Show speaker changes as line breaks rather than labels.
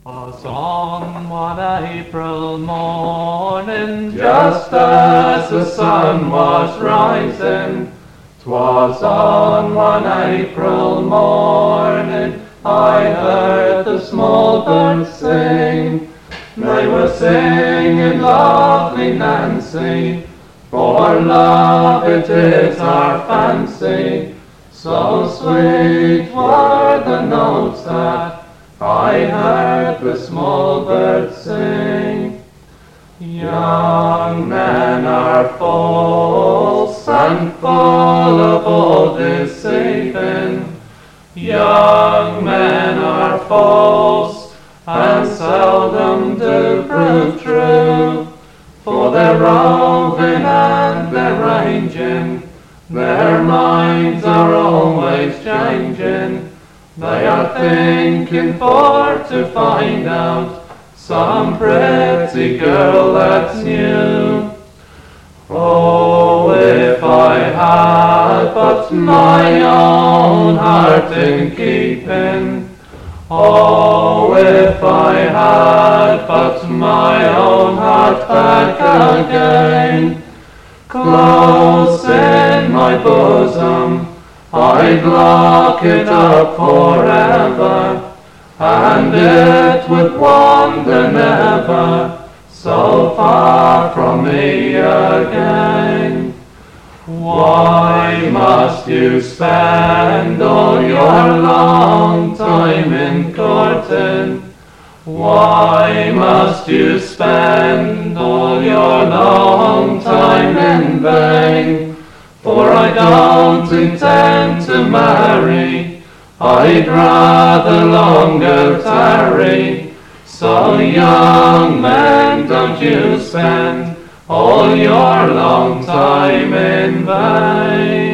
'Twas on one April morning, just as the sun was rising. 'Twas on one April morning, I heard the small birds sing. They were singing lovely Nancy, for love it is our fancy. So sweet were the notes that I heard the small birds sing. Young men are false and full of all deceiving. Young men are false and seldom do prove true. For they're roving and they're ranging, their minds are always changing. They are thinking for to find out some pretty girl that's new. Oh, if I had but my own heart in keeping. Oh, if I had but my own heart back again. Close in my bosom, I'd lock it up forever, and it would wander never so far from me again. Why must you spend all your long time in courting? Why must you spend all your long time in vain? For I don't intend to marry, I'd rather longer tarry. So young men, don't you spend all your long time in vain.